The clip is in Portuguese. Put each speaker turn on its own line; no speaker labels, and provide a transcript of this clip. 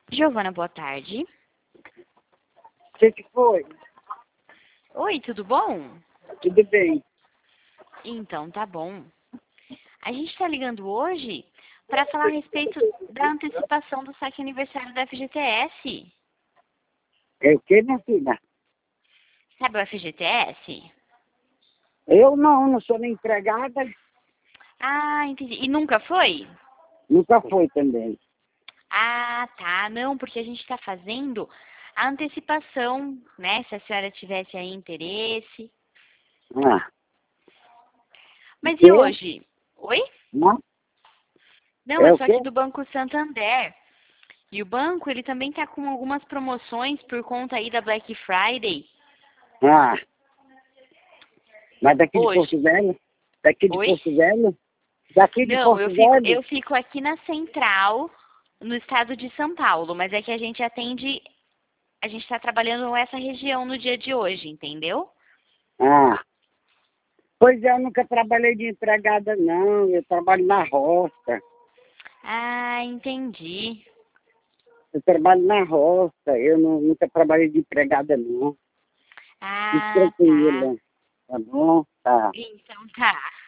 Giovana, boa tarde.
O que foi?
Oi, tudo bom?
Tudo bem.
Então, tá bom. A gente está ligando hoje para falar a respeito da antecipação do saque aniversário da FGTS.
É o que, minha filha?
Sabe o FGTS?
Eu não sou nem empregada,
Ah, entendi. E nunca foi?
nunca foi também.
Ah, tá. Não, porque a gente está fazendo a antecipação, né? Se a senhora tivesse aí interesse.
Ah, o
Mas e
quê?
hoje? Oi?
Não?
Não,
É
eu
o
sou
quê?
aqui do Banco Santander. E o banco, ele também tá com algumas promoções por conta aí da Black Friday.
Ah, mas daqui de
Hoje.
Porto Velho? Daqui de
Oi?
Porto Velho? Daqui de
Não,
Porto Velho?
eu fico aqui na Central, no estado de São Paulo, mas é que a gente atende, a gente está trabalhando nessa região no dia de hoje, entendeu?
Ah, pois é, eu nunca trabalhei de empregada, não. Eu trabalho na roça.
Ah, entendi.
Eu trabalho na roça. Eu nunca trabalhei de empregada, não. Fique
Ah, tá.
tranquila. Tá bom? Tá.
Então tá.